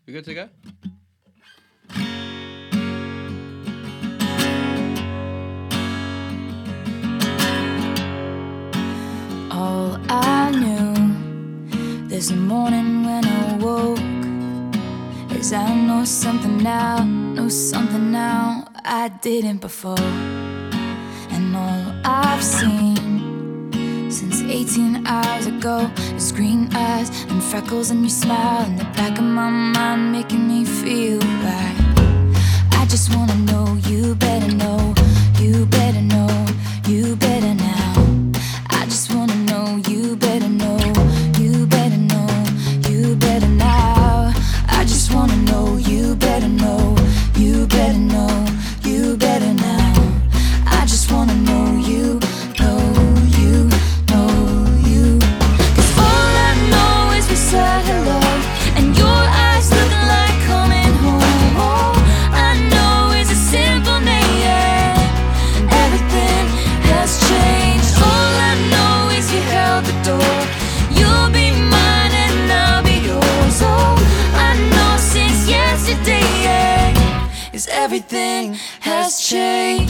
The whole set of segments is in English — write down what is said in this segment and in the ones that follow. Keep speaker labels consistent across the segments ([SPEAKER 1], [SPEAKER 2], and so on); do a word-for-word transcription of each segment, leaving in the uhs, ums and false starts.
[SPEAKER 1] We good to go?
[SPEAKER 2] All I knew this morning when I woke is I know something now, know something now I didn't before. And all I've seen since eighteen hours ago is green eyes and freckles and your smile in the back of my mind, making me feel right. I just wanna know, you better know, you better know, you better now. I just wanna know, you better know, you better know, you better now. I just wanna know, you better know, you better know, you better now. I just wanna know, you know, you know, you. Cause all I know is we said hello, and your eyes looking like coming home. All I know is a simple name, everything has changed. All I know is you held the door, you'll be mine and I'll be yours. All I know since yesterday is everything has changed.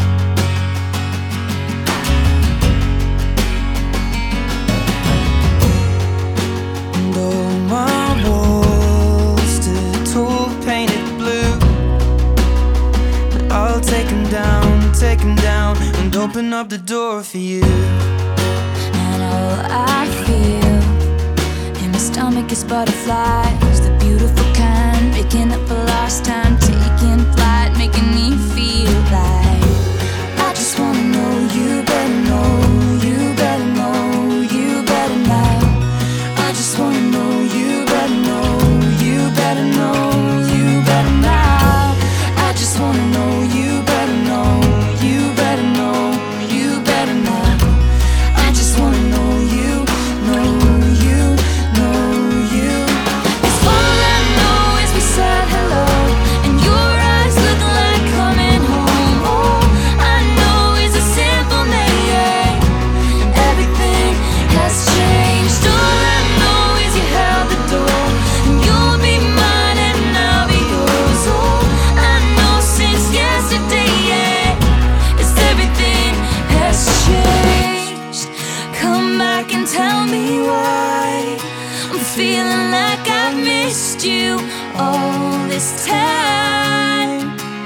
[SPEAKER 3] And all my walls stood tall, painted blue, but I'll take 'em down, take 'em down, and open up the door for you.
[SPEAKER 2] And all I feel in my stomach is butterflies, the beautiful kind, making up for lost time, taking flight, making me feel like I just wanna know, you better know, you better know, you better now. I just wanna know, you better know, you better know, you better now. I just wanna know, you better know, you better know, you better now. I just wanna know, you know, you know, you. 'Cause all I know is we said hello, and your eyes looking like coming home. All I know is a simple name, everything has changed. All I know is you held the door, and you'll be mine and I'll be yours. All I know since yesterday is everything has changed. Come back and tell me why I'm feeling like I've missed you all this time.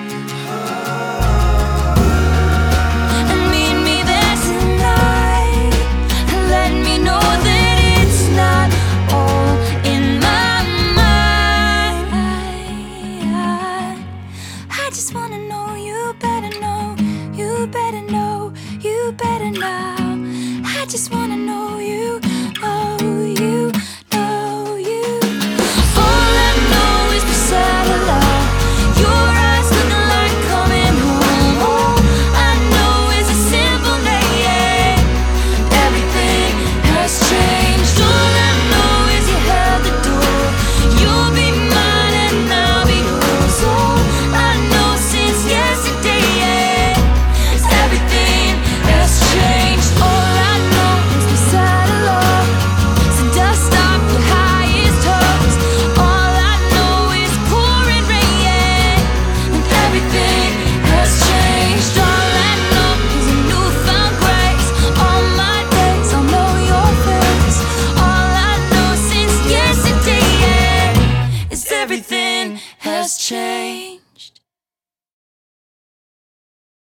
[SPEAKER 2] And meet me there tonight, and let me know that it's not all in my mind. I, I just wanna know, you better know, you better know, you better now. I just wanna know, you know, you know, you. All I know is we said hello, your eyes looking like coming home. All I know is a simple name, everything has changed. All I know is you held the door, you'll be mine and I'll be yours. All I know since yesterday is everything has changed. All I know is we said hello, so dust off your highest hopes. All I know is pouring rain, and everything has changed. All I know is a newfound grace. All my days I'll know your face. All I know since yesterday is everything has changed.